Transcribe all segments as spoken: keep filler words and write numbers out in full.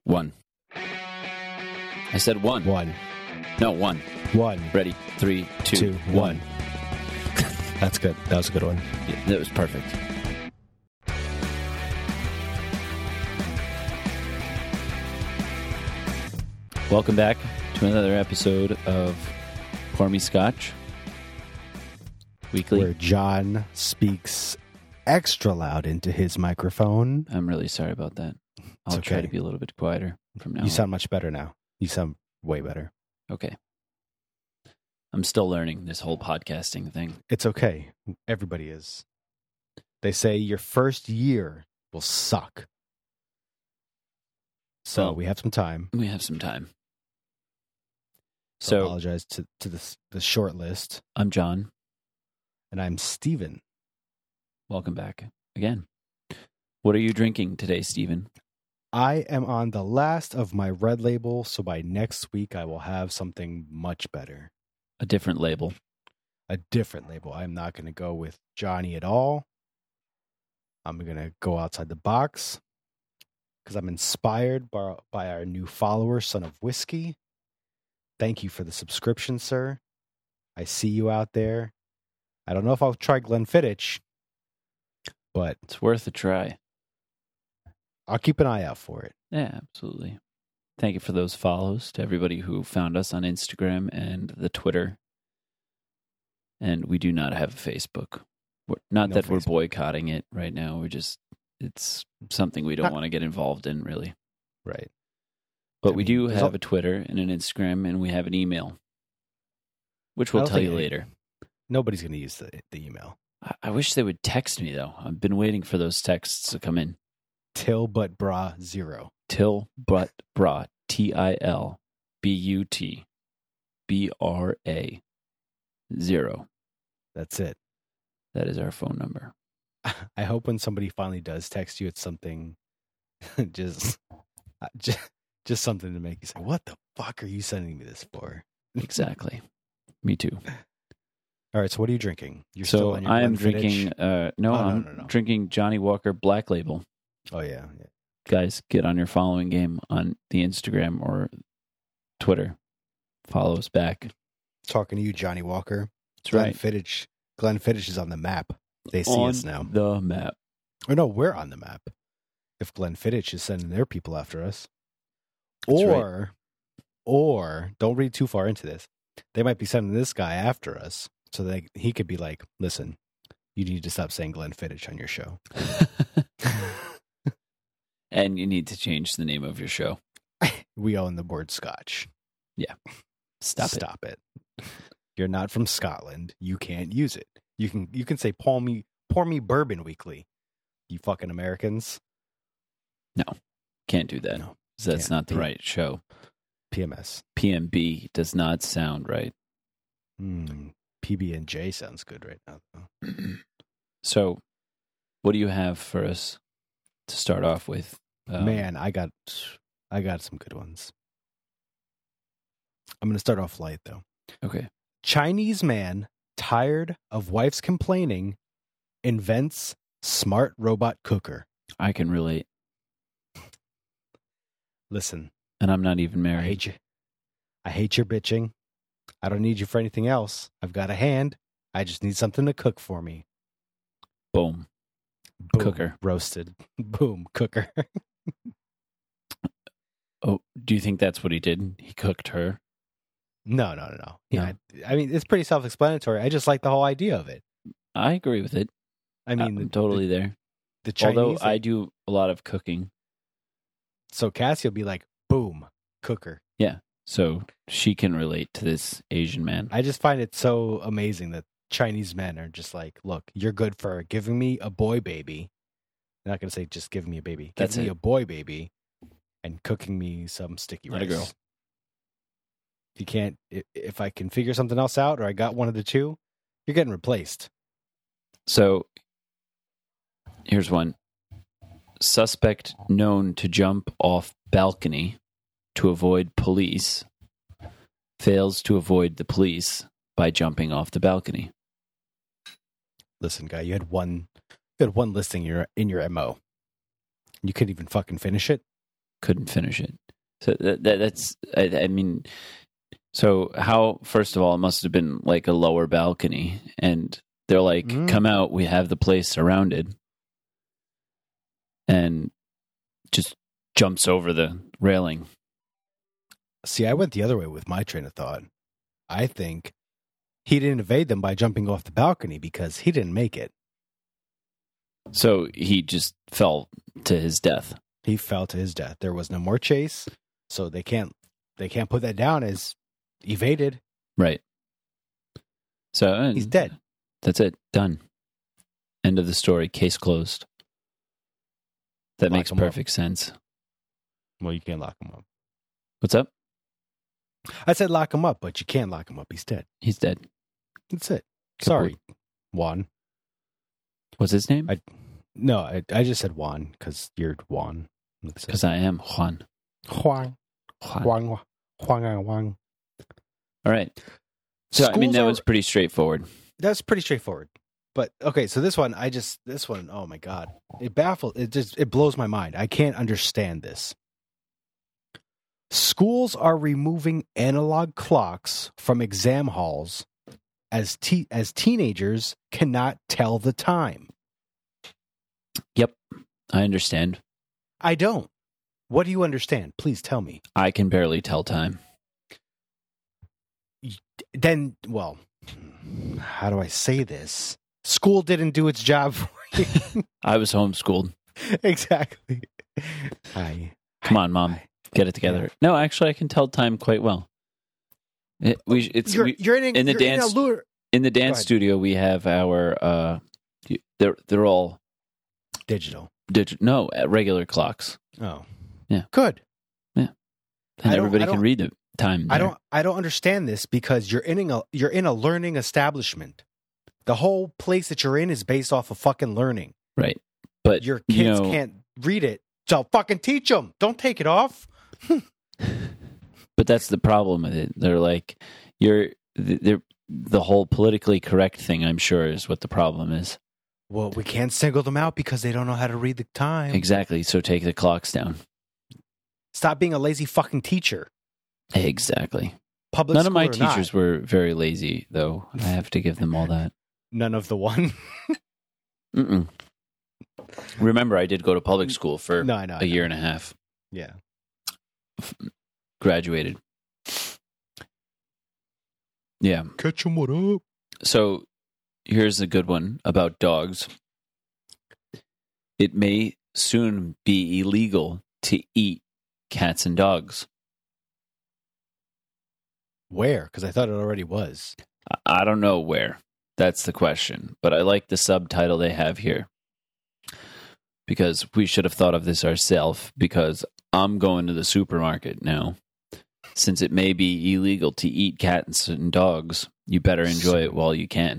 One. I said one. One. No, one. One. Ready? Three, two, Two. one. One. That's good. That was a good one. Yeah, that was perfect. Welcome back to another episode of Pour Me Scotch Weekly. Where John speaks extra loud into his microphone. I'm really sorry about that. I'll It's try okay. to be a little bit quieter from now You on. sound much better now. You sound way better. Okay. I'm still learning this whole podcasting thing. It's okay. Everybody is. They say your first year will suck. So Well, we have some time. We have some time. So, So, apologize to, to the, the short list. I'm John. And I'm Steven. Welcome back again. What are you drinking today, Steven? I am on the last of my red label, so by next week I will have something much better. A different label. A different label. I'm not going to go with Johnny at all. I'm going to go outside the box because I'm inspired by, by our new follower, Son of Whiskey. Thank you for the subscription, sir. I see you out there. I don't know if I'll try Glenfiddich, but It's worth a try. I'll keep an eye out for it. Yeah, absolutely. Thank you for those follows to everybody who found us on Instagram and the Twitter. And we do not have a Facebook. We're, not No that we're Facebook. boycotting it right now. We're just, it's something we don't Not- want to get involved in, really. Right. But I we mean, do there's have al- a Twitter and an Instagram, and we have an email, which I we'll don't tell you think any- later. Nobody's going to use the, the email. I, I wish they would text me, though. I've been waiting for those texts to come in. Till but bra zero. Till but bra, T I L B U T B R A zero. That's it. That is our phone number. I hope when somebody finally does text you, it's something just, uh, just, just something to make you say, "What the fuck are you sending me this for?" Exactly. Me too. All right. So, what are you drinking? You're so on your I am Glenfiddich? drinking, uh, no, Oh, no, I'm no, no. drinking Johnny Walker Black Label. Oh yeah, yeah. Guys, get on your following game on the Instagram or Twitter. Follow us back. Talking to you, Johnny Walker. That's right. Glenfiddich. Glenfiddich is on the map. They see On us now. the map. Or no, we're on the map. If Glenfiddich is sending their people after us, That's right. or, or don't read too far into this. They might be sending this guy after us, so that he could be like, "Listen, you need to stop saying Glenfiddich on your show." And you need to change the name of your show. We own the word Scotch. Stop, it. Stop it. You're not from Scotland. You can't use it. You can you can say pour me pour me bourbon weekly. You fucking Americans. Can't do that. No, 'Cause that's can't. not the P- right show. P M S. P M B does not sound right. Mm, P B and J sounds good right now, though. So, what do you have for us to start off with? Um, Man, I got I got some good ones. I'm gonna start off light though. Okay. Chinese man tired of wife's complaining invents smart robot cooker. I can relate. Listen, And I'm not even I married. hate you. I hate your bitching. I don't need you for anything else. I've got a hand. I just need something to cook for me. Boom. Boom, Cooker. roasted. Boom, cooker. Oh, do you think that's what he did? He cooked her? no, no, no, no. Yeah, I, I mean, it's pretty self-explanatory. I just like the whole idea of it. I agree with it. I mean, I'm the, totally there. the, the Chinese. Although I do a lot of cooking. So Cassie will be like, boom, cooker. So she can relate to this Asian man. I just find it so amazing that Chinese men are just like, look, you're good for giving me a boy baby. I'm not going to say just give me a baby. Give That's me it. a boy baby and cooking me some sticky Not a rice. girl. If you can't, i- if I can figure something else out or I got one of the two, you're getting replaced. So here's one. Suspect known to jump off balcony to avoid police fails to avoid the police by jumping off the balcony. Listen, guy, you had one, you had one listing in your in your M O. You couldn't even fucking finish it. couldn't finish it. So that, that that's I, I mean, so how? First of all, it must have been like a lower balcony, and they're like, Mm. "Come out, we have the place surrounded," and just jumps over the railing. See, I went the other way with my train of thought. I think he didn't evade them by jumping off the balcony because he didn't make it. So he just fell to his death. He fell to his death. There was no more chase, so they can't they can't put that down as evaded. Right. So and He's dead. That's it. Done. End of the story. Case closed. That Lock makes him up. perfect sense. Well, you can't lock him up. What's up? I said lock him up, but you can't lock him up. He's dead. He's dead. That's it. Sorry, Juan. What's his name? I- No, I, I just said Juan because you're Juan. That's it. Because I am Juan. Juan. Juan. Juan. Juan. Juan. Juan. All right. So, I mean, Schools that are- was pretty straightforward. That's pretty straightforward. But okay, so this one, I just this one, oh my god, it baffles. It just it blows my mind. I can't understand this. Schools are removing analog clocks from exam halls as te- as teenagers cannot tell the time. I understand. I don't. What do you understand? Please tell me. I can barely tell time. Then, well, how do I say this? School didn't do its job for you. I was homeschooled. Exactly. Hi. Come on, Mom. Get it together. No, actually, I can tell time quite well. It, we, it's You're, we, you're in, a, in the you're dance- in a lure. in the Go dance ahead. studio. We have our. Uh, they're they're all Digital. digital. No, uh, regular clocks, Oh. Yeah. Good. and I don't- everybody I can don't- read the time. I there. don't I don't understand this because you're in a you're in a learning establishment. The whole place that you're in is based off of fucking learning. Right, but Your you kids know, can't read it. So fucking teach them. Don't take it off. But that's the problem with it. They're like, you're, they're, the whole politically correct thing, I'm sure, is what the problem is. Well, we can't single them out because they don't know how to read the time. Exactly. So take the clocks down. Stop being a lazy fucking teacher. Exactly. Public None of school my or teachers not. were very lazy, though. I have to give them all that. None of the one. Mm-mm. Remember, I did go to public school for no, I know. I a know. year and a half. Yeah. Graduated. Yeah. Catch them what up? So here's a good one about dogs. It may soon be illegal to eat cats and dogs. Where? Because I thought it already was. I- I don't know where. That's the question. But I like the subtitle they have here. Because we should have thought of this ourselves. Because I'm going to the supermarket now. Since it may be illegal to eat cats and dogs, you better enjoy it while you can.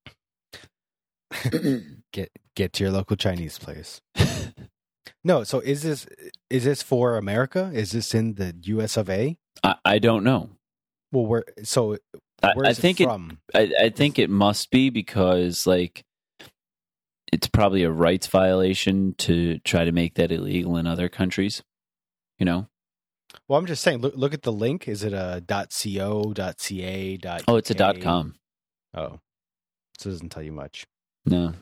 Get get to your local Chinese place. No, so is this is this for America? Is this in the U S of A? I, I don't know. Well, where so I, where I is think it it. from? I, I think it must be because, like, it's probably a rights violation to try to make that illegal in other countries. You know? Well, I'm just saying. Look, look at the link. Is it a .co, .ca, Oh, it's a .uk? dot .com. Oh, so it doesn't tell you much. No,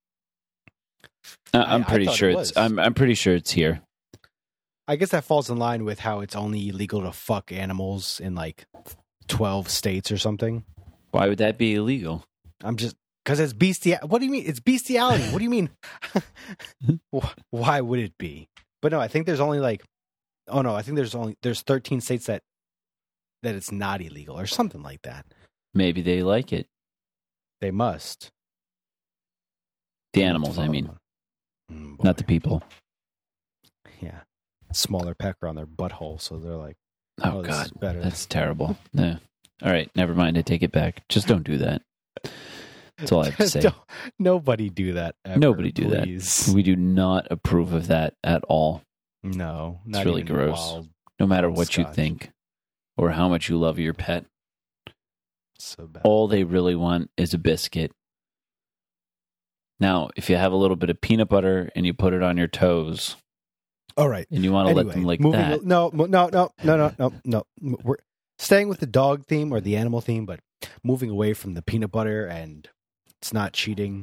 I, I'm I- I pretty thought it sure was. it's. I'm. I'm pretty sure it's here. I guess that falls in line with how it's only illegal to fuck animals in like twelve states or something. Why would that be illegal? I'm just because it's bestiality. What do you mean? It's bestiality. What do you mean? Wh- Why would it be? But no, I think there's only like, oh no, I think there's only there's thirteen states that that it's not illegal or something like that. Maybe they like it. They must. The animals, I mean, Mm, not the boy. people. Yeah, smaller pecker on their butthole, so they're like, Oh, oh, this God, is better. that's terrible. Yeah. All right, never mind. I take it back. Just don't do that. That's all I have to say. Don't- nobody do that. Ever, Nobody do that. please. We do not approve of that at all. No, not really even gross. wild. No matter Oh, what you Scotch. think or how much you love your pet, So bad. all they really want is a biscuit. Now, if you have a little bit of peanut butter and you put it on your toes, All right. And you want to Anyway, let them like moving, that. No, no, no, no, no, no, no. We're staying with the dog theme or the animal theme, but moving away from the peanut butter and it's not cheating.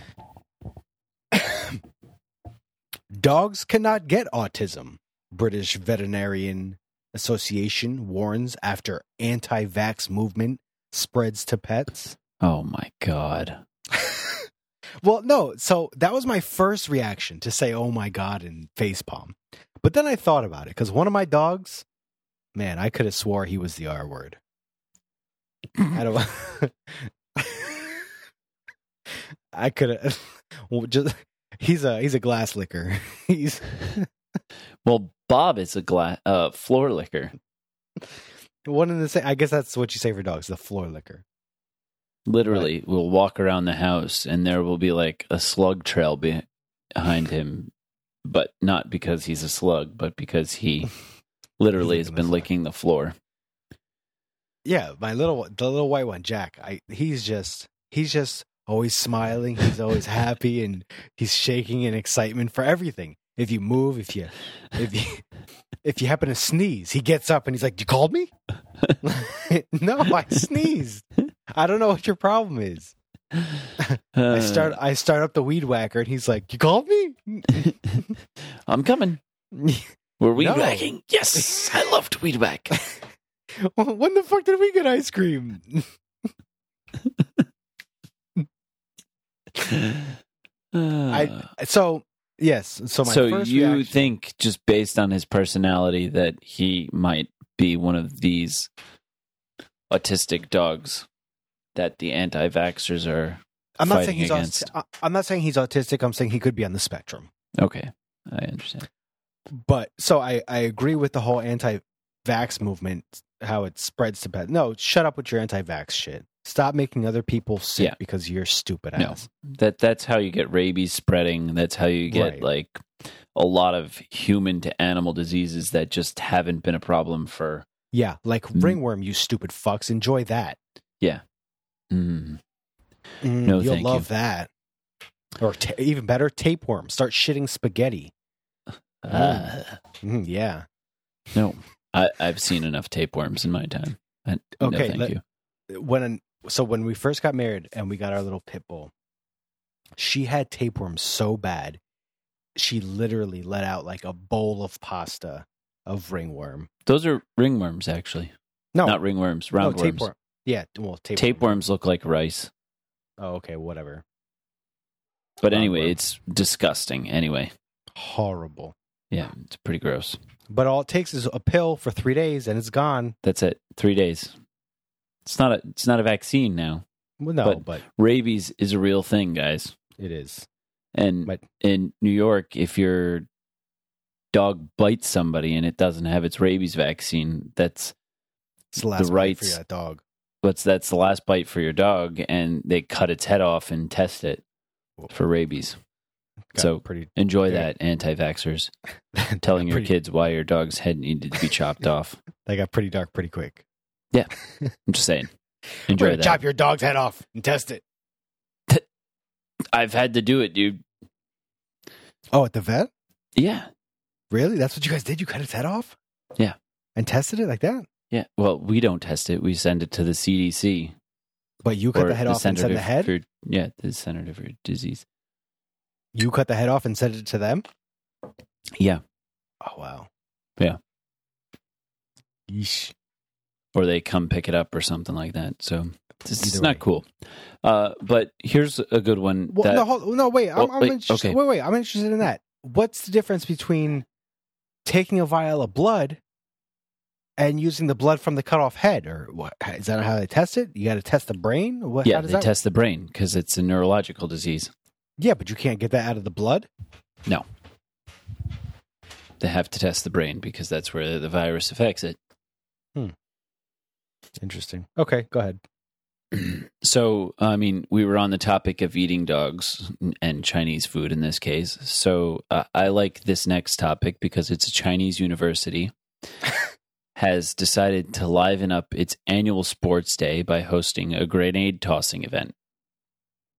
Dogs cannot get autism. British Veterinarian Association warns after anti-vax movement spreads to pets. Oh my God. Well, no. So that was my first reaction to say, oh my God, and facepalm. But then I thought about it because one of my dogs, man, I could have swore he was the R word. I don't. I could have. Well, just he's a he's a glass licker. He's Well, Bob is a gla- uh, floor licker. one in the same. I guess that's what you say for dogs, the floor licker. Literally, we'll walk around the house and there will be like a slug trail be- behind him, but not because he's a slug, but because he literally has licking the been slug. licking the floor. Yeah, my little the little white one, Jack. I he's just he's just always smiling. He's always happy, and he's shaking in excitement for everything. If you move, if you if you if you happen to sneeze, he gets up and he's like, "You called me?" No, I sneezed. I don't know what your problem is. I start I start up the weed whacker, and he's like, "You called me?" I'm coming. We're weed No. whacking. Yes, I love to weed whack. When the fuck did we get ice cream? I so yes. So my so first you reaction, think, just based on his personality, that he might be one of these autistic dogs that the anti-vaxxers are I'm not fighting saying he's against? aut- I'm not saying he's autistic. I'm saying he could be on the spectrum. Okay, I understand. But so I I agree with the whole anti-vax movement, how it spreads to pets. No, shut up with your anti-vax shit. Stop making other people sick Yeah. because you're stupid No, ass. that that's how you get rabies spreading. That's how you get Right. like a lot of human to animal diseases that just haven't been a problem for. Yeah, like Mm. ringworm, you stupid fucks. Enjoy that. Mm, Mm, No, you'll thank love you. that. Or ta even better, tapeworm. Start shitting spaghetti. uh, Mm, yeah. no, I, I've seen enough tapeworms in my time. And, no, Okay, thank let- you. When so when we first got married and we got our little pit bull, she had tapeworms so bad, she literally let out like a bowl of pasta of ringworm. Those are ringworms, actually. No, Not ringworms, no roundworms. tapeworm. Yeah, well, tapeworm. Tapeworms look like rice. Oh, okay, whatever. But anyway, Roundworm. it's disgusting. Anyway, Horrible. yeah, it's pretty gross. But all it takes is a pill for three days and it's gone. That's it. Three days. It's not a. It's not a vaccine now. Well, no, But- but, Rabies is a real thing, guys. it is. And But- in New York, if your dog bites somebody and it doesn't have its rabies vaccine, that's It's the last The bite for rights- that dog. what's that's the last bite for your dog, and they cut its head off and test it for rabies. Got So, pretty Enjoy Very- that, anti-vaxxers, telling your pretty- kids why your dog's head needed to be chopped off. They got pretty dark pretty quick. I'm just saying. We're Enjoy gonna that. chop your dog's head off and test it. I've had to do it, dude. Oh, at the vet? Yeah. Really? That's what you guys did? You cut its head off? Yeah. And tested it like that? Yeah. Well, we don't test it. We send it to the C D C. But you cut or the head off and Center sent the for- head? for- yeah, the Center for Disease. You cut the head off and sent it to them? Yeah. Oh, wow. Yeah. Yeesh. Or they come pick it up or something like that. So it's, it's Either not way. cool. Uh, but here's a good one. Well, that, no, hold, no, wait. I'm, Oh, I'm wait, interested. okay. Wait, wait. I'm interested in that. What's the difference between taking a vial of blood and using the blood from the cut off head? Or what? Is that how they test it? You got to test the brain? What, yeah, how does they that test the brain because it's a neurological disease. Yeah, but you can't get that out of the blood? They have to test the brain because that's where the virus affects it. Interesting. Okay, go ahead. So, I mean, we were on the topic of eating dogs and Chinese food in this case. So, uh, I like this next topic because it's a Chinese university has decided to liven up its annual sports day by hosting a grenade tossing event.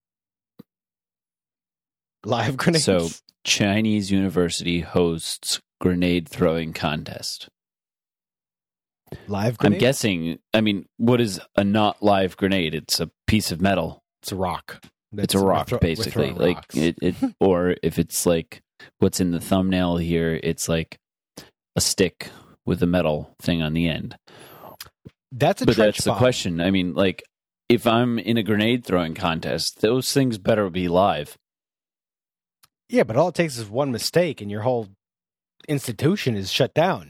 Live grenades? So, Chinese university hosts grenade throwing contest. Live grenade? I'm guessing, I mean, what is a not live grenade? It's a piece of metal. It's a rock. It's a rock, throw, basically. Like it, it, or if it's like what's in the thumbnail here, it's like a stick with a metal thing on the end. That's a but trench that's bomb. the question. I mean, like, if I'm in a grenade throwing contest, those things better be live. Yeah, but all it takes is one mistake, and your whole institution is shut down.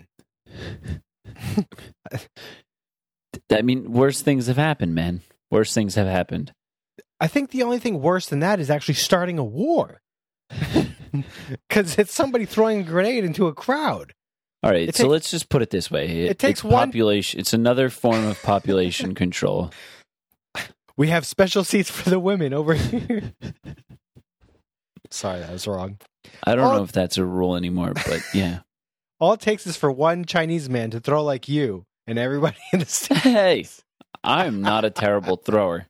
I mean, worse things have happened, man. Worse things have happened. I think the only thing worse than that is actually starting a war. Because it's somebody throwing a grenade into a crowd. All right, it so takes, let's just put it this way. It, it takes it's one population. It's another form of population control. We have special seats for the women over here. Sorry, that was wrong. I don't all, know if that's a rule anymore, but yeah. All it takes is for one Chinese man to throw like you, and everybody in the States. Hey, I'm not a terrible thrower.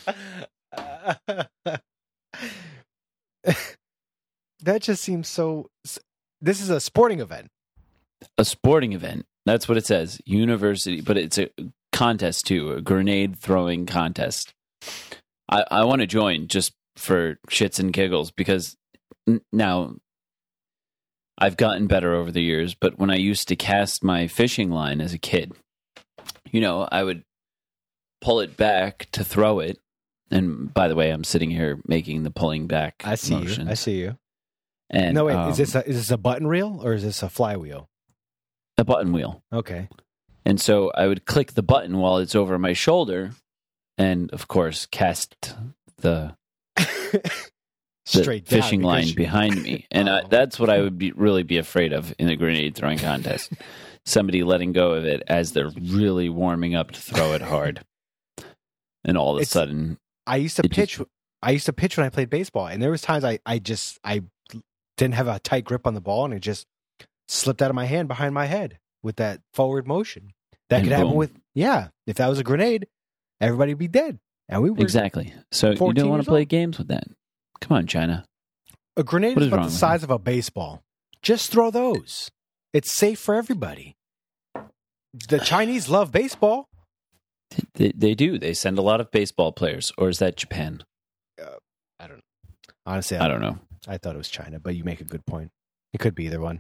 That just seems so. This is a sporting event. A sporting event. That's what it says. University, but it's a contest too, a grenade throwing contest. I, I want to join just for shits and giggles because n- now I've gotten better over the years, but when I used to cast my fishing line as a kid, you know, I would pull it back to throw it. And by the way, I'm sitting here making the pulling back I see motion. you. I see you. And no, wait, um, is this a, is this a button reel or is this a flywheel? a button wheel. Okay. And so I would click the button while it's over my shoulder and, of course, cast the, the Straight down fishing line you... behind me. And oh. I, that's what I would be, really be afraid of in a grenade throwing contest. Somebody letting go of it as they're really warming up to throw it hard. And all of It's, a sudden... I used to pitch... Just... I used to pitch when I played baseball. And there was times I, I just... I didn't have a tight grip on the ball and it just slipped out of my hand behind my head with that forward motion. That could happen with... Yeah. If that was a grenade, everybody would be dead. And we were Exactly. So you don't want to play old. games with that. Come on, China. A grenade what is is about the size of a baseball. Just throw those. It's safe for everybody. The Chinese love baseball. They, they do. They send a lot of baseball players. Or is that Japan? Uh, I don't know. Honestly, I, I don't know. I thought it was China, but you make a good point. It could be either one.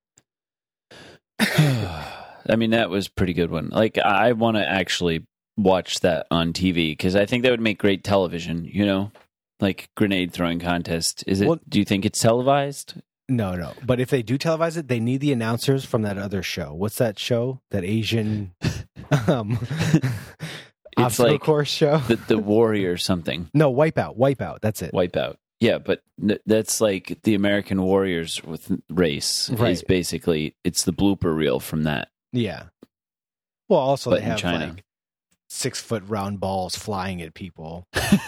I mean, that was a pretty good one. Like, I want to actually watch that on T V because I think that would make great television, you know? Like, grenade throwing contest. Is it? Well, do you think it's televised? No, no. But if they do televise it, they need the announcers from that other show. What's that show? That Asian um, it's obstacle like course show? The, the Warrior something. No, Wipeout. Wipeout. That's it. Wipeout. Yeah, but that's like the American Warriors with race. Right. Is basically, it's the blooper reel from that. Yeah. Well, also but they have China. like six foot round balls flying at people.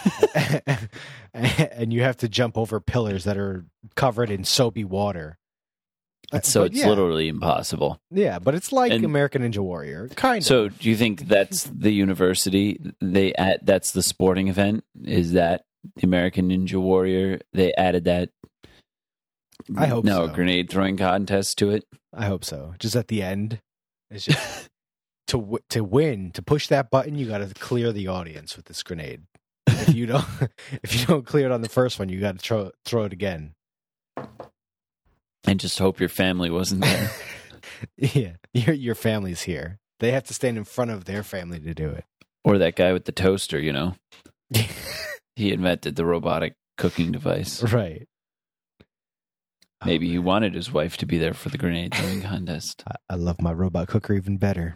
And you have to jump over pillars that are covered in soapy water. So but it's yeah. literally impossible. Yeah, but it's like and American Ninja Warrior, kind so of. So do you think that's the university? They at that's the sporting event? Is that the American Ninja Warrior? They added that. I hope no, so. a grenade throwing contest to it. I hope so. Just at the end, it's just to w- to win to push that button. You got to clear the audience with this grenade. If you don't, if you don't clear it on the first one, you got to throw throw it again. And just hope your family wasn't there. Yeah, your your family's here. They have to stand in front of their family to do it. Or that guy with the toaster, you know. He invented the robotic cooking device. Right. Maybe oh, he wanted his wife to be there for the grenade throwing contest. I, I love my robot cooker even better.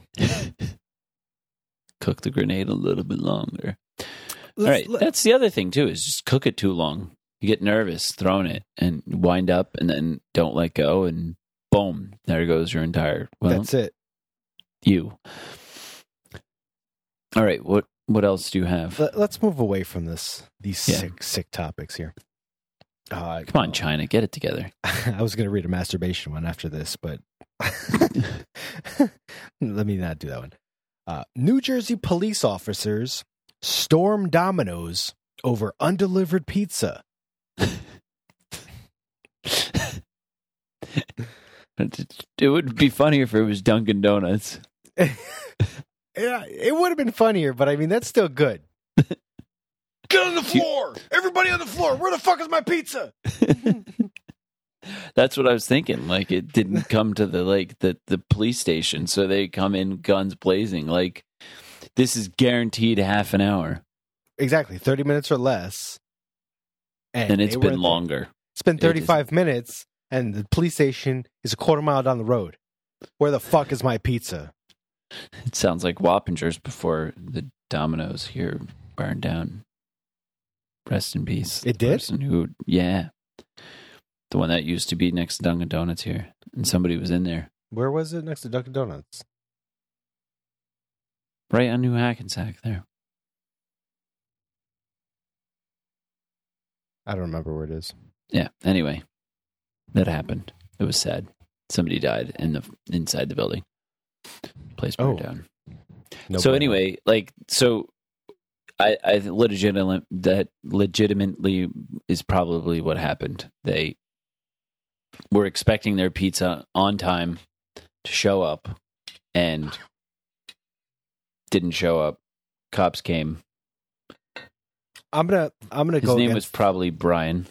Cook the grenade a little bit longer. Let's, All right, let, that's the other thing too, is just cook it too long. You get nervous throwing it and wind up and then don't let go and boom, there goes your entire, well, that's it. You. All right, what what else do you have? Let, let's move away from this these Yeah. sick sick topics here. Uh, Come on, China, get it together. I was going to read a masturbation one after this, but let me not do that one. Uh, New Jersey police officers storm Domino's over undelivered pizza. It, it would be funnier if it was Dunkin' Donuts. Yeah, it would have been funnier, but I mean, that's still good. Get on the floor! Everybody on the floor! Where the fuck is my pizza? That's what I was thinking. Like, it didn't come to the like the, the police station, so they come in guns blazing. Like, this is guaranteed half an hour. Exactly, thirty minutes or less. And, and it's they been longer. It's been thirty-five minutes, and the police station is a quarter mile down the road. Where the fuck is my pizza? It sounds like Wappingers before the Domino's here burned down. Rest in peace. It the did? Person who, yeah. The one that used to be next to Dunkin' Donuts here. And somebody was in there. Where was it? Next to Dunkin' Donuts? Right on New Hackensack there. I don't remember where it is. Yeah. Anyway, that happened. It was sad. Somebody died in the inside the building. Place burned Oh. down. No so bueno. anyway, like so, I I legitimately that legitimately is probably what happened. They were expecting their pizza on time to show up, and didn't show up. Cops came. I'm gonna I'm gonna His go. name against... was probably Brian.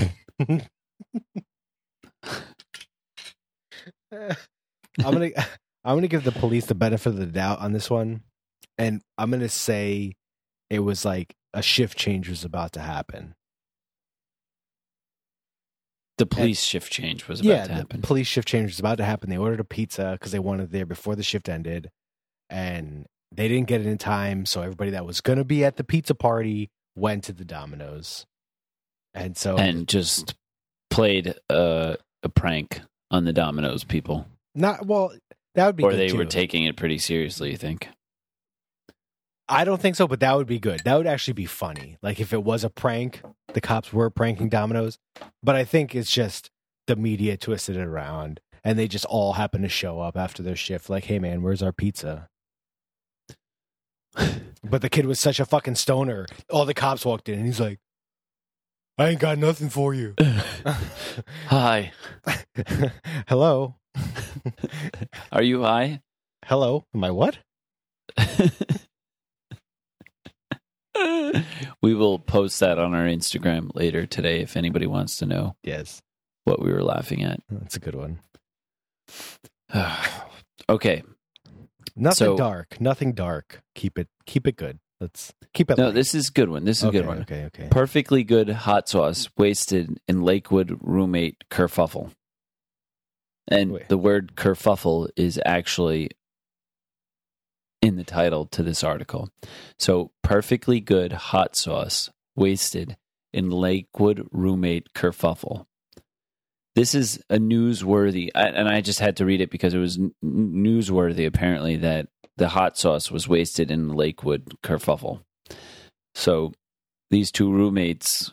I'm gonna I'm gonna give the police the benefit of the doubt on this one, and I'm gonna say it was like a shift change was about to happen. The police and, shift change was about yeah, to happen. The police shift change was about to happen. They ordered a pizza because they wanted it there before the shift ended, and they didn't get it in time. So everybody that was gonna be at the pizza party went to the Domino's, and so and just played a, a prank on the Domino's people. Not well. That would be or good they too. were taking it pretty seriously, you think? I don't think so, but that would be good. That would actually be funny. Like if it was a prank, the cops were pranking Domino's. But I think it's just the media twisted it around, and they just all happen to show up after their shift. Like, hey man, where's our pizza? But the kid was such a fucking stoner. All the cops walked in, and he's like, "I ain't got nothing for you." Hi. Hello. Are you high? Hello. Am I what? We will post that on our Instagram later today if anybody wants to know. Yes. What we were laughing at. That's a good one. Okay. Nothing so, dark. Nothing dark. Keep it keep it good. Let's keep it No, light. this is a good one. This is okay, a good one. Okay, okay. Perfectly good hot sauce wasted in Lakewood roommate kerfuffle. And Wait. the word kerfuffle is actually in the title to this article. So, perfectly good hot sauce wasted in Lakewood roommate kerfuffle. This is a newsworthy, and I just had to read it because it was newsworthy, apparently, that the hot sauce was wasted in the Lakewood kerfuffle. So, these two roommates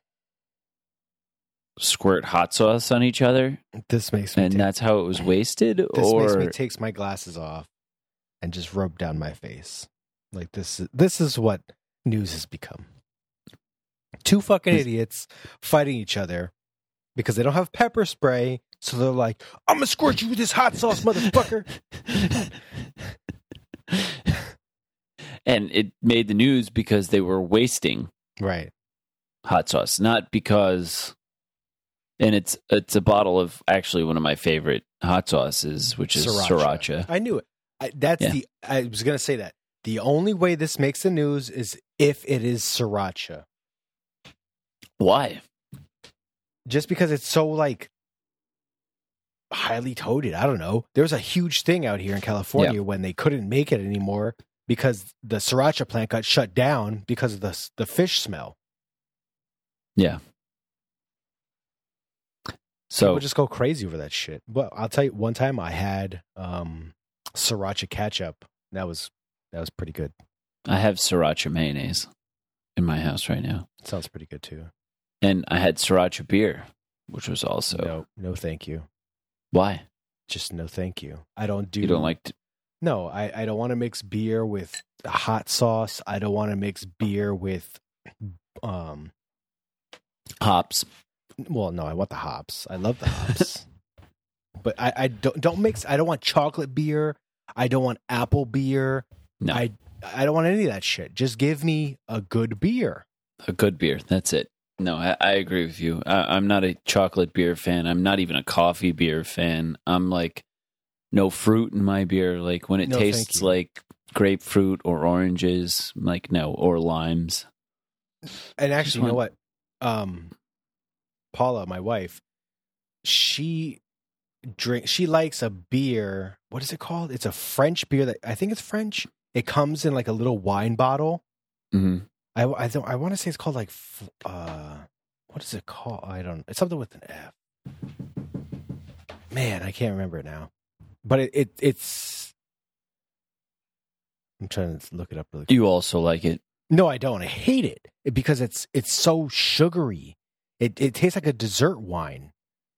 squirt hot sauce on each other. This makes me and take, that's how it was wasted. This or makes me takes my glasses off and just rub down my face. Like this. This is what news has become. Two fucking idiots fighting each other because they don't have pepper spray. So they're like, "I'm gonna squirt you with this hot sauce, motherfucker." And it made the news because they were wasting right hot sauce, not because. And it's it's a bottle of actually one of my favorite hot sauces, which is sriracha. sriracha. I knew it. I, that's Yeah. the. I was gonna say that the only way this makes the news is if it is sriracha. Why? Just because it's so like highly touted. I don't know. There was a huge thing out here in California Yeah. when they couldn't make it anymore because the sriracha plant got shut down because of the the fish smell. Yeah. So People just go crazy over that shit. Well, I'll tell you, one time I had um, sriracha ketchup. That was that was pretty good. I have sriracha mayonnaise in my house right now. Sounds pretty good too. And I had sriracha beer, which was also No, no, thank you. Why? Just no, thank you. I don't do. You don't like to... No, I, I don't want to mix beer with hot sauce. I don't want to mix beer with um hops. Well, no, I want the hops. I love the hops. but I, I don't don't mix. I don't want chocolate beer. I don't want apple beer. No. I I don't want any of that shit. Just give me a good beer. A good beer. That's it. No, I, I agree with you. I, I'm not a chocolate beer fan. I'm not even a coffee beer fan. I'm like, no fruit in my beer. Like when it No, thank tastes you. like grapefruit or oranges, I'm like, no, or limes. And actually, you know want- what? Um, Paula, my wife, she drink. She likes a beer. What is it called? It's a French beer that I think it's French. It comes in like a little wine bottle. Mm-hmm. I I, don't, I want to say it's called like f- uh, what is it called? I don't. It's something with an F. Man, I can't remember it now. But it, it it's. I'm trying to look it up really quick. You also like it. No, I don't. I hate it because it's it's so sugary. It it tastes like a dessert wine.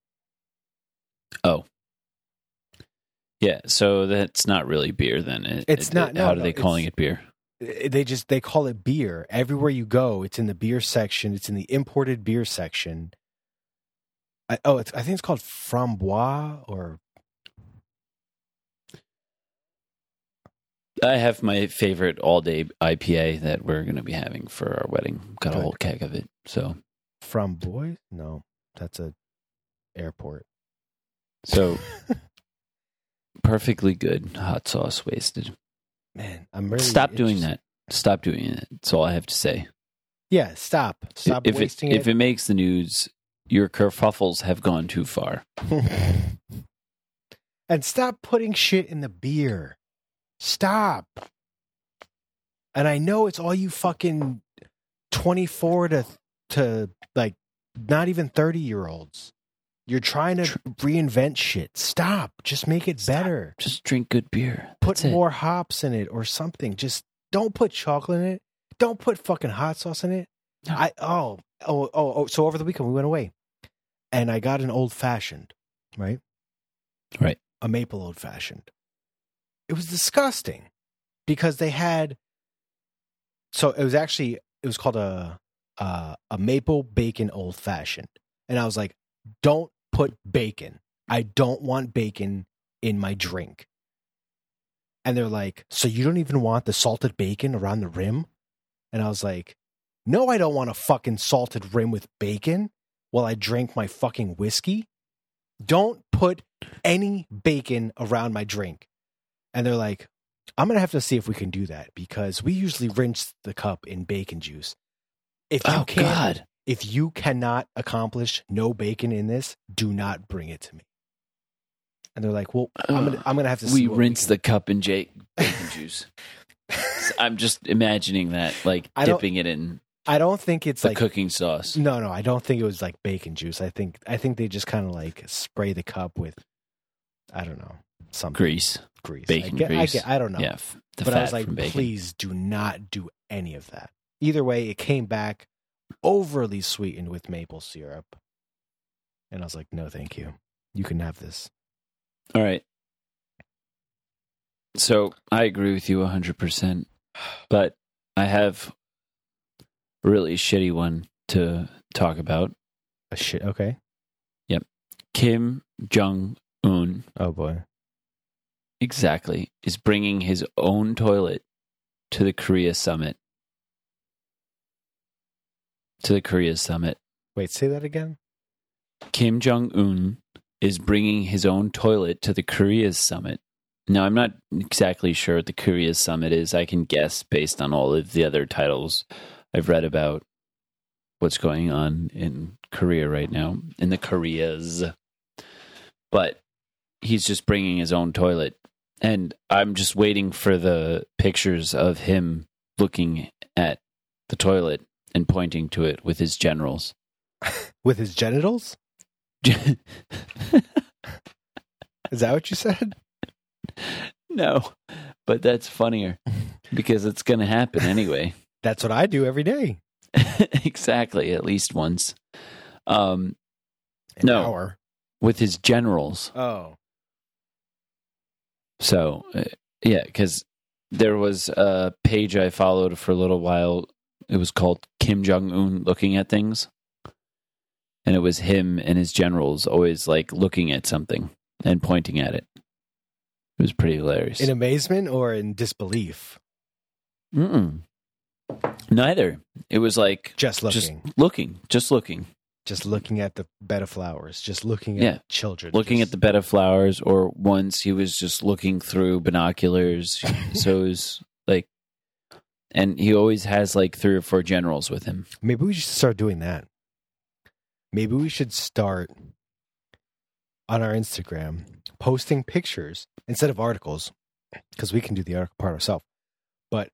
Oh. Yeah, so that's not really beer then. It, It's it- not- no, How are no, they calling it's- it beer? They just they call it beer everywhere you go. It's in the beer section. It's in the imported beer section. I, oh, it's I think it's called Framboise or I have my favorite all-day I P A that we're going to be having for our wedding. Got a Good. whole keg of it. So, Framboise. No, that's a airport. so perfectly good hot sauce wasted. Man, I'm really Stop doing interested- that. Stop doing it. That's all I have to say. Yeah, stop. Stop if wasting it, it. if it makes the news, your kerfuffles have gone too far. And stop putting shit in the beer. Stop. And I know it's all you fucking twenty-four to to like not even thirty year olds. You're trying to Tr- reinvent shit. Stop. Just make it Stop. better. Just drink good beer. Put That's it. more hops in it or something. Just don't put chocolate in it. Don't put fucking hot sauce in it. No. I oh oh oh oh. So over the weekend we went away, and I got an old fashioned, right? Right. A maple old fashioned. It was disgusting because they had. So it was actually it was called a a, a maple bacon old fashioned, and I was like, don't put bacon. I don't want bacon in my drink. And they're like, so you don't even want the salted bacon around the rim? And I was like, no, I don't want a fucking salted rim with bacon while I drink my fucking whiskey. Don't put any bacon around my drink. And they're like, I'm going to have to see if we can do that because we usually rinse the cup in bacon juice. If you Oh, can't, God. if you cannot accomplish no bacon in this, do not bring it to me. And they're like, well, I'm going to I'm going to have to see We what rinse can the cup in Jake bacon juice. I'm just imagining that, like I don't- dipping it in I don't think it's the like cooking sauce. no, no. I don't think it was like bacon juice. I think I think they just kind of like spray the cup with I don't know something Grease. grease, bacon I get, grease. I, get, I don't know. Yeah, f- the but fat I was like, from bacon. please do not do any of that. Either way, it came back overly sweetened with maple syrup, and I was like, no, thank you. You can have this. All right. So I agree with you one hundred percent, but I have a really shitty one to talk about. A shit. Okay. Kim Jong Un, Oh boy. exactly, is bringing his own toilet to the Korea summit. To the Korea summit. Wait, say that again. Kim Jong Un is bringing his own toilet to the Korea summit. Now, I'm not exactly sure what the Korea summit is. I can guess based on all of the other titles I've read about what's going on in Korea right now, in the Koreas. But he's just bringing his own toilet. And I'm just waiting for the pictures of him looking at the toilet and pointing to it with his generals. With his genitals? Is that what you said? No, but that's funnier because it's going to happen anyway. That's what I do every day. Exactly, at least once. Um, An No. hour. with his generals. Oh. So, uh, yeah, because there was a page I followed for a little while. It was called Kim Jong Un Looking at Things. And it was him and his generals always like looking at something. and pointing at it. It was pretty hilarious. In amazement or in disbelief? Mm-mm. Neither. It was like Just looking. just looking, just looking, Just looking at the bed of flowers. Just looking at Yeah. children. looking just, at the bed of flowers. Or once he was just looking through binoculars. So it was like, and he always has like three or four generals with him. Maybe we should start doing that. Maybe we should start on our Instagram posting pictures instead of articles, because we can do the article part ourselves. But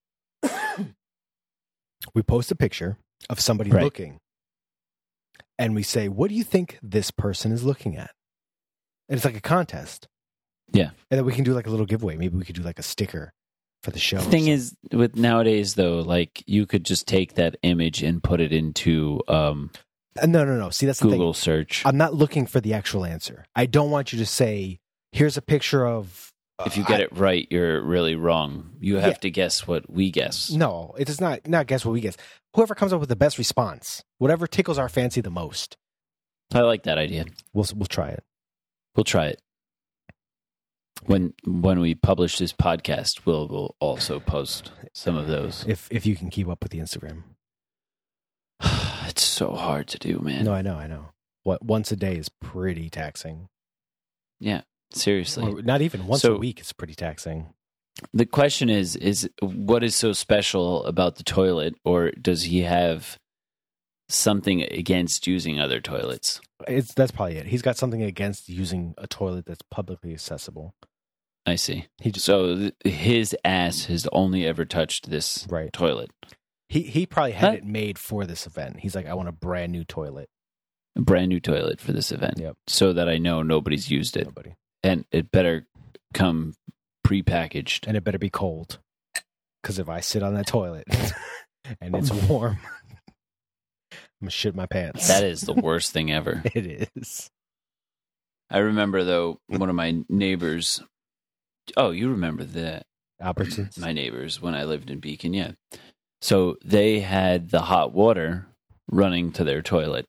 we post a picture of somebody Right. looking, and we say, "What do you think this person is looking at?" And it's like a contest. Yeah. And then we can do like a little giveaway. Maybe we could do like a sticker for the show. The or thing something. is, with nowadays though, like you could just take that image and put it into um, Uh, no, no, no. See, that's the thing. Google search. I'm not looking for the actual answer. I don't want you to say, "Here's a picture of." Uh, If you get I- it right, you're really wrong. You have Yeah. to guess what we guess. No, it does not. Not guess what we guess. Whoever comes up with the best response, whatever tickles our fancy the most, I like that idea. we'll we'll try it. We'll try it. When when we publish this podcast, we'll we'll also post some of those. If if you can keep up with the Instagram. It's so hard to do, man. No, I know, I know. What once a day is pretty taxing. Yeah, seriously. Or not even once So- a week is pretty taxing. The question is is what is so special about the toilet, or does he have something against using other toilets? It's that's probably it. He's got something against using a toilet that's publicly accessible. I see. He just So th- his ass has only ever touched this right. toilet. He he probably had Huh? it made for this event. He's like, I want a brand new toilet. A brand new toilet for this event. Yep. So that I know nobody's used it. Nobody. And it better come prepackaged. And it better be cold. Because if I sit on that toilet and it's warm, I'm gonna shit my pants. That is the worst thing ever. It is. I remember though, one of my neighbors. Oh, you remember that? Albertsons. My neighbors when I lived in Beacon, yeah. So they had the hot water running to their toilet.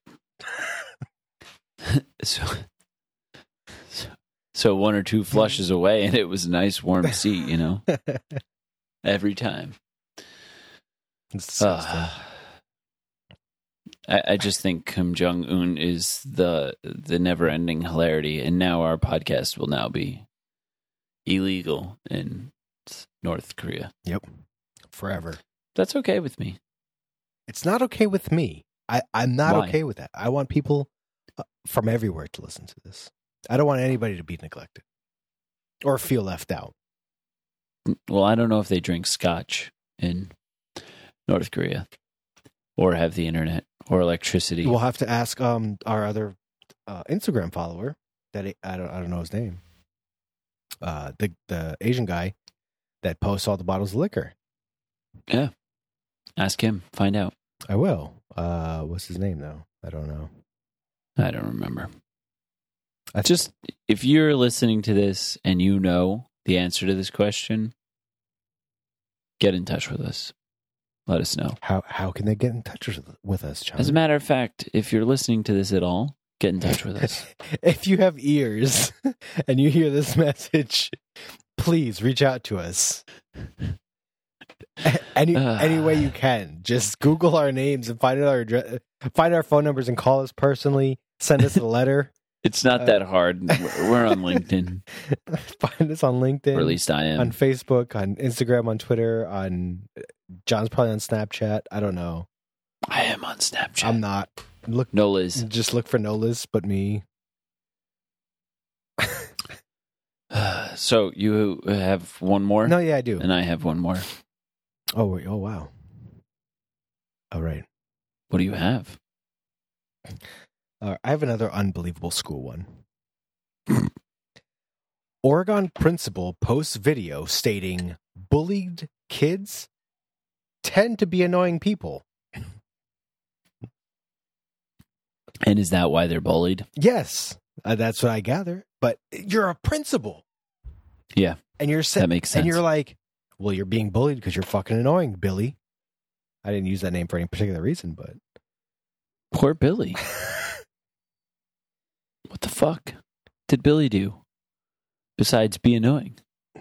so, so, so one or two flushes away, and it was a nice warm seat, you know, every time. It's disgusting. Uh, I, I just think Kim Jong Un is the the never ending hilarity, and now our podcast will now be illegal in North Korea. Yep. Forever. That's okay with me. It's not okay with me. I, I'm not Why? okay with that. I want people uh, from everywhere to listen to this. I don't want anybody to be neglected or feel left out. Well, I don't know if they drink scotch in North Korea or have the internet or electricity. We'll have to ask um our other uh, Instagram follower that I I don't I don't know his name. Uh, the the Asian guy that posts all the bottles of liquor. Yeah. Ask him. Find out. I will. Uh, what's his name though? I don't know. I don't remember. I Just if you're listening to this and you know the answer to this question, get in touch with us. Let us know. How how can they get in touch with, with us, John? As a matter of fact, if you're listening to this at all, get in touch with us. If you have ears and you hear this message, please reach out to us. Any Uh. any way you can. Just Google our names and find our address, find our phone numbers and call us personally. Send us a letter. It's not Uh, that hard. We're we're on LinkedIn, Find us on LinkedIn, or at least I am. on Facebook, on Instagram, on Twitter, on John's probably on Snapchat. I don't know. I am on Snapchat. I'm not. Look, No, Liz. just look for no Liz but me. So you have one more, No, yeah, I do. and I have one more. Oh, wait, oh, wow. All right. What do you have? Uh, I have another unbelievable school one. Oregon principal posts video stating bullied kids tend to be annoying people. And is that why they're bullied? Yes, uh, that's what I gather. But you're a principal. Yeah, And you're sa- that makes sense. and you're like, well, you're being bullied because you're fucking annoying, Billy. I didn't use that name for any particular reason, but Poor Billy. What the fuck? did Billy do besides be annoying?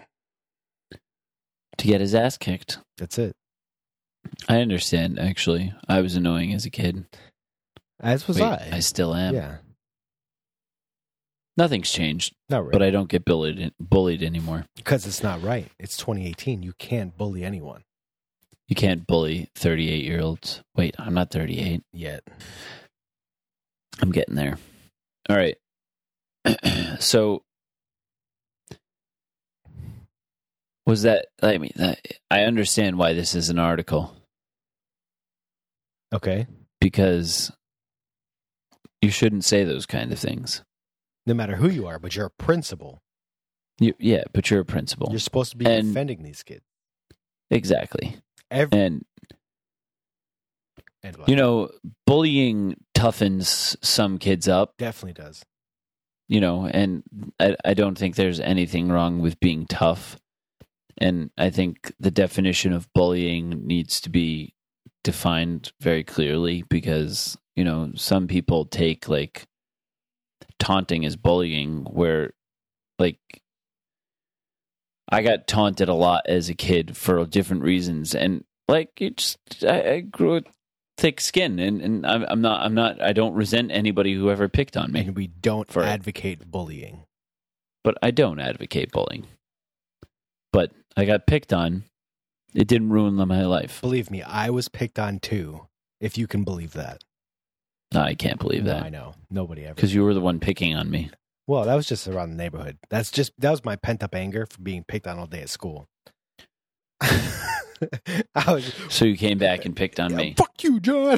To get his ass kicked. That's it. I understand, actually. I was annoying as a kid. As was Wait, I. I still am. Yeah. Nothing's changed, Not really. but I don't get bullied bullied anymore. Because it's not right. It's twenty eighteen. You can't bully anyone. You can't bully thirty-eight-year-olds. Wait, I'm not thirty-eight. Yet. I'm getting there. All right. So, was that, I mean, that, I understand why this is an article. Okay. Because you shouldn't say those kind of things. No matter who you are, but you're a principal. You, yeah, but you're a principal. You're supposed to be And- defending these kids. Exactly. Every, And, and you know, bullying toughens some kids up, definitely does. you know, and I, I don't think there's anything wrong with being tough. And I think the definition of bullying needs to be defined very clearly because, you know, some people take like taunting as bullying where like I got taunted a lot as a kid for different reasons. And like, it just, I, I grew with thick skin and, and I'm, I'm not, I'm not, I don't resent anybody who ever picked on me, And we don't For- advocate bullying. but I don't advocate bullying. But I got picked on. It didn't ruin my life. Believe me, I was picked on too, if you can believe that. No, I can't believe No, that. I know. Nobody ever. Because you were the one picking on me. Well, that was just around the neighborhood. That's just, that was my pent up anger for being picked on all day at school. I was, So you came back and picked on me. Fuck you, John.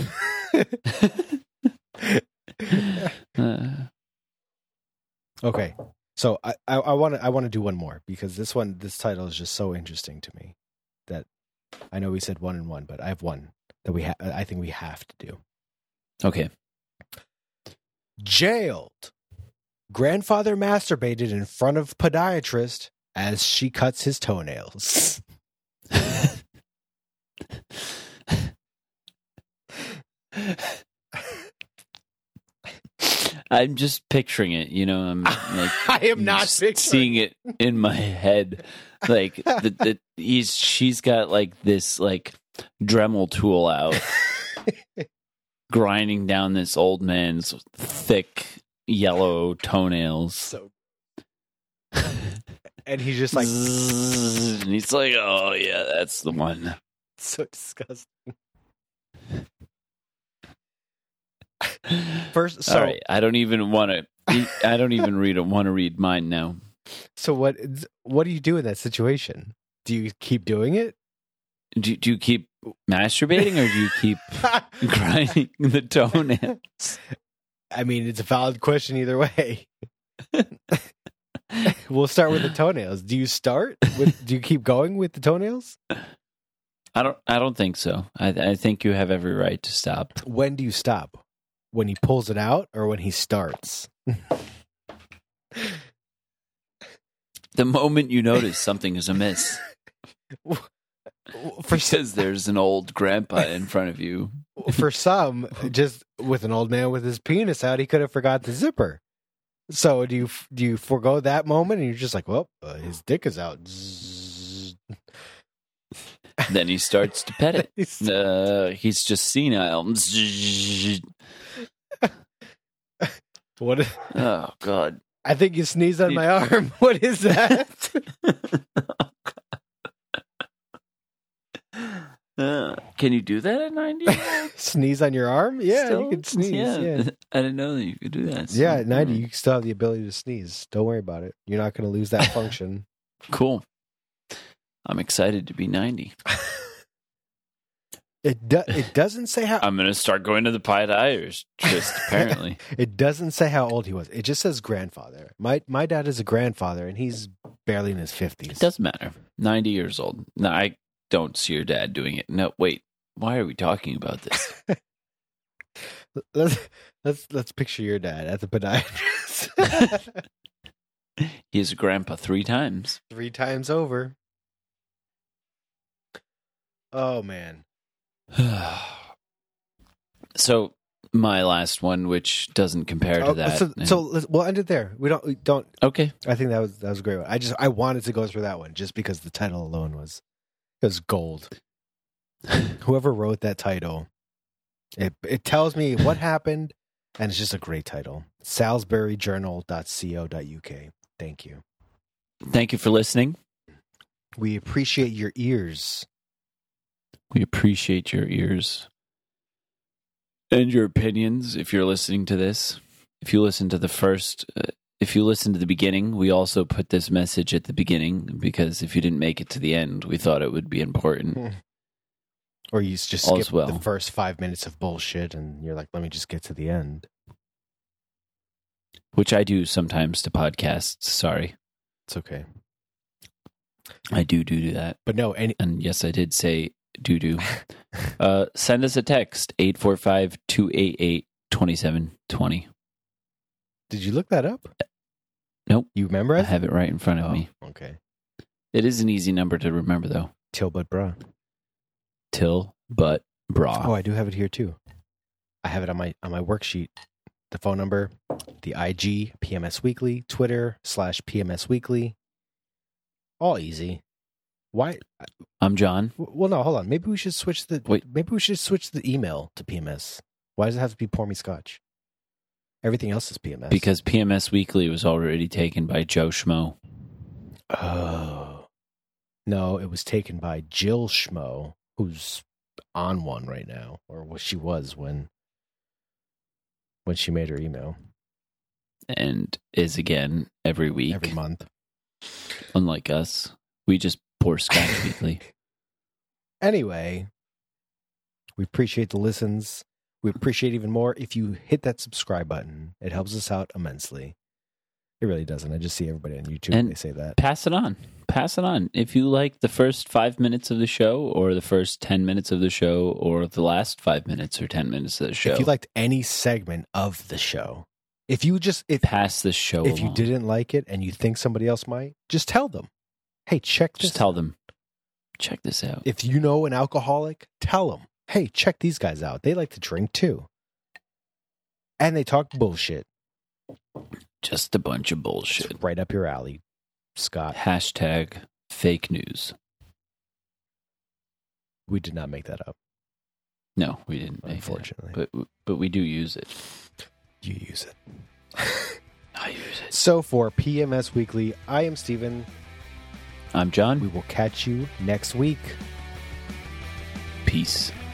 Uh, Okay, so I I want to I want to do one more because this one this title is just so interesting to me that I know we said one and one, but I have one that we ha- I think we have to do. okay. Jailed. Grandfather masturbated in front of podiatrist as she cuts his toenails. I'm just picturing it, you know. I'm like, I am not just picturing seeing it in my head. Like the, the he's she's got like this like Dremel tool out, grinding down this old man's thick yellow toenails. So, and he's just like Zzz, and he's like, "Oh yeah, that's the one." so disgusting. First, so All right, I don't even want to. I don't even read. Want to read mine now. so what? What do you do in that situation? Do you keep doing it? Do, do you keep masturbating or do you keep grinding the toenails? I mean, it's a valid question either way. We'll start with the toenails. Do you start with? Do you keep going with the toenails? I don't. I don't think so. I, I think you have every right to stop. When do you stop? When he pulls it out, or when he starts? The moment you notice something is amiss, For because there's an old grandpa in front of you. for some, just with an old man with his penis out, he could have forgot the zipper. So do you do you forego that moment, and you're just like, well, uh, his dick is out. Zzz. Then he starts to pet it. He's- Uh, he's just senile. What? Oh God. I think you sneezed on my arm. What is that? Uh, can you do that at ninety? Sneeze on your arm? Yeah, Still? you can sneeze. Yeah. Yeah, I didn't know that you could do that. yeah. So, At ninety, mm, you still have the ability to sneeze. Don't worry about it. You're not going to lose that function. Cool. I'm excited to be ninety. It do, it doesn't say how I'm going to start going to the podiatrist, apparently. it doesn't say how old he was. It just says grandfather. My my dad is a grandfather, and he's barely in his fifties. It doesn't matter. ninety years old. No, I don't see your dad doing it. No, wait. Why are we talking about this? Let's let's let's picture your dad at the podiatrist He's a grandpa three times. three times over. Oh man. So my last one, which doesn't compare to Oh, that. so, And- so let's, we'll end it there. We don't. We don't. okay. I think that was that was a great one. I just I wanted to go through that one just because the title alone was it was gold. Whoever wrote that title, it it tells me what happened, and it's just a great title. Salisbury Journal dot co dot uk. Thank you. Thank you for listening. We appreciate your ears. We appreciate your ears and your opinions if you're listening to this. If you listen to the first, uh, if you listen to the beginning, we also put this message at the beginning because if you didn't make it to the end, we thought it would be important. Or you just All's skip well. the first five minutes of bullshit and you're like, let me just get to the end. Which I do sometimes to podcasts. Sorry. It's okay. I do do do that. But no, any And yes, I did say do do. uh, send us a text, eight four five, two eight eight, two seven two zero. did you look that up? Nope. You remember I it? have it right in front of Oh, me. okay. It is an easy number to remember, though. Till but bra. Till, but, bra. Oh, I do have it here too. I have it on my on my worksheet. The phone number, the I G, P M S Weekly, Twitter slash P M S Weekly. All easy. Why? I'm John. Well, no, hold on. Maybe we should switch the. Wait. Maybe we should switch the email to P M S. Why does it have to be Pour Me Scotch? Everything else is P M S. Because P M S Weekly was already taken by Joe Schmo. Oh. No, it was taken by Jill Schmo, who's on one right now, or what she was when when she made her email And is again every week. every month. Unlike us. We just pour Scotch Weekly. Anyway, we appreciate the listens. We appreciate even more if you hit that subscribe button. It helps us out immensely. It really doesn't. I just see everybody on YouTube And they say that. Pass it on. Pass it on. If you like the first five minutes of the show, or the first ten minutes of the show, or the last five minutes or ten minutes of the show, If you liked any segment of the show, if you just if pass the show if you along. didn't like it and you think somebody else might, just tell them. Hey, check this. Just tell them, check this out. If you know an alcoholic, tell them. Hey, check these guys out. They like to drink too. And they talk bullshit. Just a bunch of It's bullshit. right up your alley, Scott. Hashtag fake news. We did not make that up, No, we didn't make unfortunately. it. But, but we do use it. You use it. I use it. So for P M S Weekly, I am Steven. I'm John. We will catch you next week. Peace.